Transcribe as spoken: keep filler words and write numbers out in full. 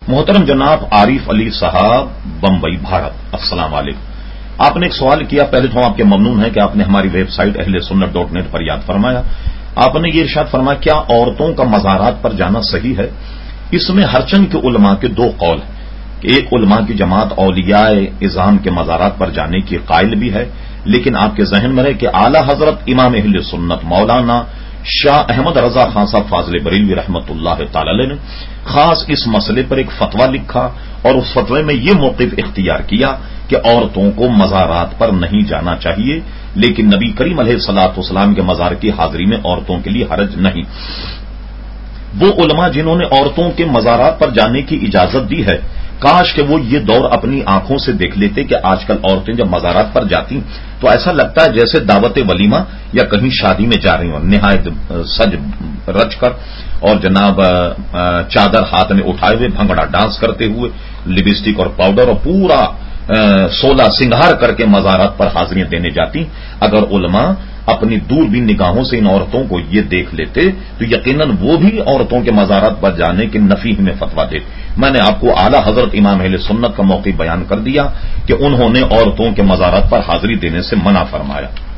محترم جناب عارف علی صاحب بمبئی بھارت، السلام علیکم۔ آپ نے ایک سوال کیا، پہلے تو ہم آپ کے ممنون ہیں کہ آپ نے ہماری ویب سائٹ اہل سنت ڈاٹ نیٹ پر یاد فرمایا۔ آپ نے یہ ارشاد فرمایا کیا عورتوں کا مزارات پر جانا صحیح ہے؟ اس میں ہر چند کے علماء کے دو قول ہیں کہ ایک علماء کی جماعت اولیاء اعظام کے مزارات پر جانے کی قائل بھی ہے، لیکن آپ کے ذہن میں رہے کہ اعلی حضرت امام اہل سنت مولانا شاہ احمد رضا خان صاحب فاضل بریلوی رحمت اللہ تعالی علیہ نے خاص اس مسئلے پر ایک فتویٰ لکھا اور اس فتوے میں یہ موقف اختیار کیا کہ عورتوں کو مزارات پر نہیں جانا چاہیے، لیکن نبی کریم علیہ الصلوۃ والسلام کے مزار کی حاضری میں عورتوں کے لیے حرج نہیں۔ وہ علماء جنہوں نے عورتوں کے مزارات پر جانے کی اجازت دی ہے، کاش کہ وہ یہ دور اپنی آنکھوں سے دیکھ لیتے کہ آج کل عورتیں جب مزارات پر جاتی تو ایسا لگتا ہے جیسے دعوت ولیمہ یا کہیں شادی میں جا رہی ہوں، نہایت سج رچ کر اور جناب چادر ہاتھ میں اٹھائے ہوئے بھنگڑا ڈانس کرتے ہوئے لپسٹک اور پاؤڈر اور پورا سولہ سنگھار کر کے مزارات پر حاضریاں دینے جاتی۔ اگر علماء اپنی دور بھی نگاہوں سے ان عورتوں کو یہ دیکھ لیتے تو یقیناً وہ بھی عورتوں کے مزارات پر جانے کے نفی میں فتویٰ دیتے۔ میں نے آپ کو اعلی حضرت امام اہل سنت کا موقف بیان کر دیا کہ انہوں نے عورتوں کے مزارات پر حاضری دینے سے منع فرمایا۔